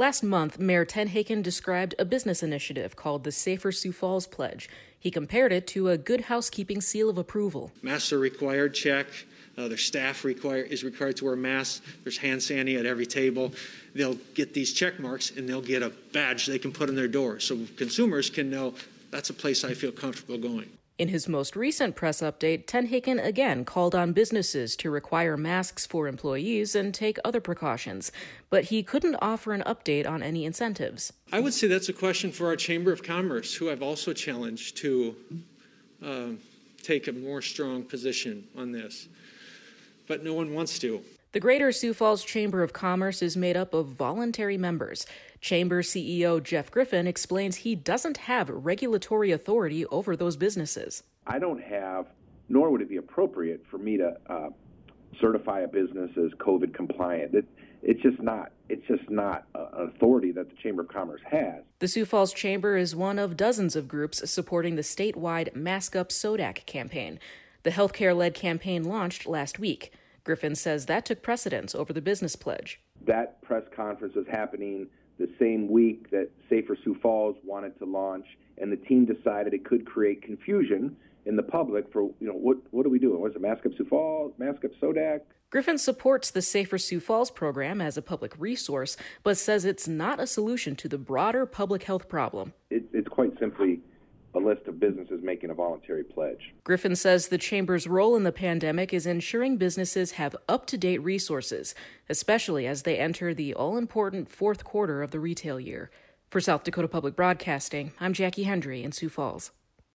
Last month, Mayor Tenhaken described a business initiative called the Safer Sioux Falls Pledge. He compared it to a good housekeeping seal of approval. Masks are required, check. Their staff is required to wear masks. There's hand sanding at every table. They'll get these check marks and they'll get a badge they can put on their door so consumers can know that's a place I feel comfortable going. In his most recent press update, Tenhaken again called on businesses to require masks for employees and take other precautions, but he couldn't offer an update on any incentives. I would say that's a question for our Chamber of Commerce, who I've also challenged to take a more strong position on this. But no one wants to. The Greater Sioux Falls Chamber of Commerce is made up of voluntary members. Chamber CEO Jeff Griffin explains he doesn't have regulatory authority over those businesses. I don't have, nor would it be appropriate for me to certify a business as COVID compliant. It's just not an authority that the Chamber of Commerce has. The Sioux Falls Chamber is one of dozens of groups supporting the statewide Mask Up SODAC campaign. The healthcare-led campaign launched last week. Griffin says that took precedence over the business pledge. That press conference was happening the same week that Safer Sioux Falls wanted to launch, and the team decided it could create confusion in the public for, what are we doing? What's it, Mask Up Sioux Falls, Mask Up SODAC? Griffin supports the Safer Sioux Falls program as a public resource, but says it's not a solution to the broader public health problem. It's quite simply a list of businesses making a voluntary pledge. Griffin says the Chamber's role in the pandemic is ensuring businesses have up-to-date resources, especially as they enter the all-important fourth quarter of the retail year. For South Dakota Public Broadcasting, I'm Jackie Hendry in Sioux Falls.